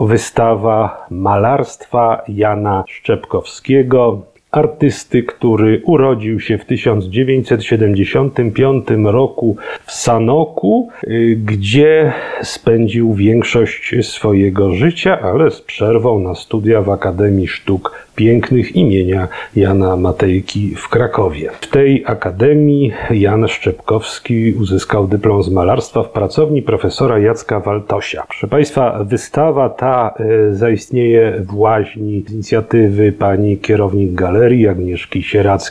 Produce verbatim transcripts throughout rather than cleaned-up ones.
wystawa malarstwa Jana Szczepkowskiego, artysty, który urodził się w tysiąc dziewięćset siedemdziesiątym piątym roku w Sanoku, gdzie spędził większość swojego życia, ale z przerwą na studia w Akademii Sztuk Pięknych imienia Jana Matejki w Krakowie. W tej akademii Jan Szczepkowski uzyskał dyplom z malarstwa w pracowni profesora Jacka Waltosia. Proszę Państwa, wystawa ta e, zaistnieje w Łaźni z inicjatywy pani kierownik galerii Agnieszki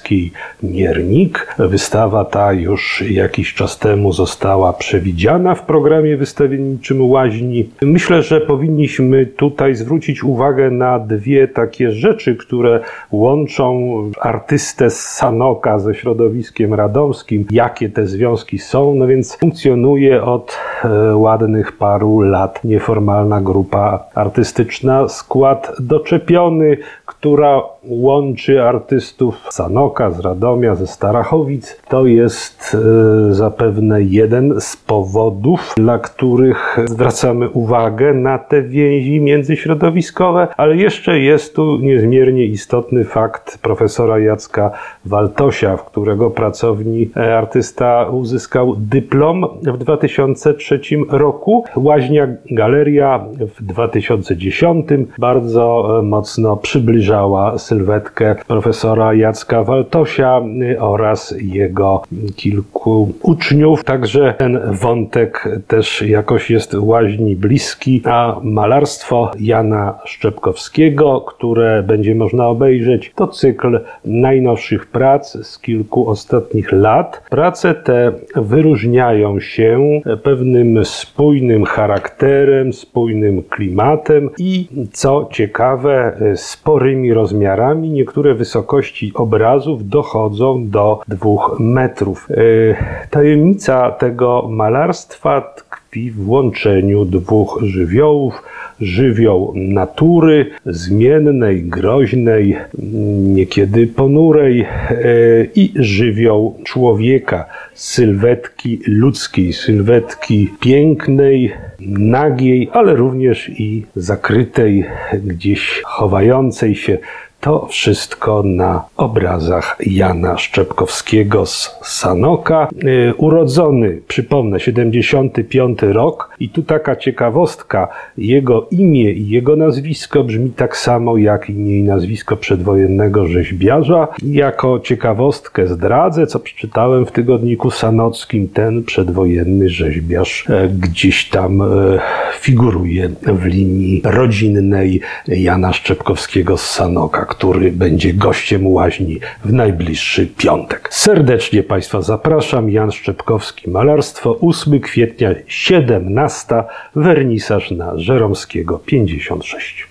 Sierackiej-Miernik. Wystawa ta już jakiś czas temu została przewidziana w programie wystawienniczym Łaźni. Myślę, że powinniśmy tutaj zwrócić uwagę na dwie takie rzeczy, które łączą artystę z Sanoka ze środowiskiem radomskim. Jakie te związki są? No więc funkcjonuje od e, ładnych paru lat nieformalna grupa artystyczna Skład Doczepiony, która łączy artystów z Sanoka, z Radomia, ze Starachowic. To jest e, zapewne jeden z powodów, dla których zwracamy uwagę na te więzi międzyśrodowiskowe, ale jeszcze jest tu niezmiernie istotny fakt profesora Jacka Waltosia, w którego pracowni artysta uzyskał dyplom w dwa tysiące trzecim roku. Łaźnia Galeria w dwa tysiące dziesiątym bardzo mocno przybliżała sylwetkę profesora Jacka Waltosia oraz jego kilku uczniów. Także ten wątek też jakoś jest Łaźni bliski, a malarstwo Jana Szczepkowskiego, które będzie można obejrzeć, to cykl najnowszych prac z kilku ostatnich lat. Prace te wyróżniają się pewnym spójnym charakterem, spójnym klimatem i, co ciekawe, sporymi rozmiarami. Niektóre wysokości obrazów dochodzą do dwóch metrów. Tajemnica tego malarstwa tkwi w łączeniu dwóch żywiołów. Żywioł natury, zmiennej, groźnej, niekiedy ponurej i żywioł człowieka, sylwetki ludzkiej, sylwetki pięknej, nagiej, ale również i zakrytej, gdzieś chowającej się. To wszystko na obrazach Jana Szczepkowskiego z Sanoka. Yy, urodzony, przypomnę, siedemdziesiąty piąty rok i tu taka ciekawostka, jego imię i jego nazwisko brzmi tak samo jak imię i nazwisko przedwojennego rzeźbiarza. Jako ciekawostkę zdradzę, co przeczytałem w tygodniku sanockim, ten przedwojenny rzeźbiarz e, gdzieś tam e, figuruje w linii rodzinnej Jana Szczepkowskiego z Sanoka, który będzie gościem Łaźni w najbliższy piątek. Serdecznie Państwa zapraszam. Jan Szczepkowski, malarstwo, ósmego kwietnia, siedemnasta, wernisaż na Żeromskiego pięćdziesiąt sześć.